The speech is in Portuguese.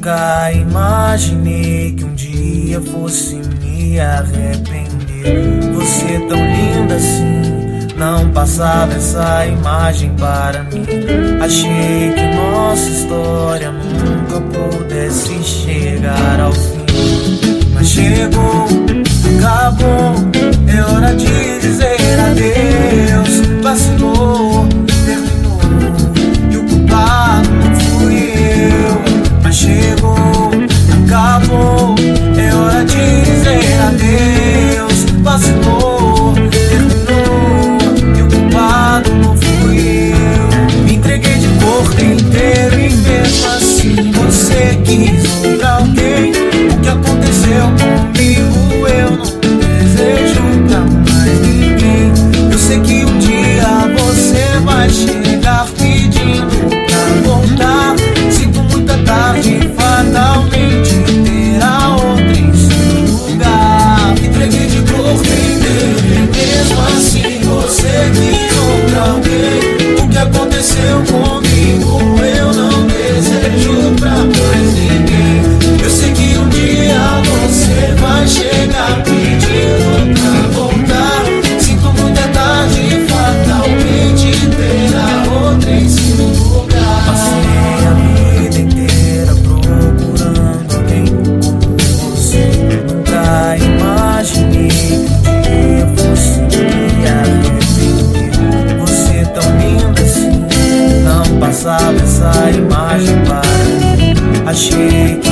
Nunca imaginei que um dia fosse me arrepender. Você tão linda assim, não passava essa imagem para mim. Achei que nossa história nunca pudesse chegar ao fim. Mas chegou, acabou, é hora de dizer adeus. Vacilou, terminou, e o culpado não fui eu. Mas chegou, acabou, é hora de dizer adeus. Vacilou, terminou, e o culpado não fui eu. Me entreguei de corpo inteiro e mesmo assim você quis outra alguém. O que aconteceu comigo eu não desejo pra mais ninguém. Eu sei que um dia você vai chegar pedindo pra voltar. Sinto muita tarde, fatalmente terá outra em seu lugar. Me entreguei de corpo inteiro e mesmo assim você quis outra alguém. O que aconteceu comigo eu não desejo pra mais ninguém. Eu sei que um dia você vai chegar pedindo pra voltar. Sinto muita tarde, fatalmente terá outra em seu lugar. Passei a vida inteira procurando alguém como você. Nunca imaginei que um dia fosse me arrepender. Você tão linda assim, não passava essa imagem para mim. Achei que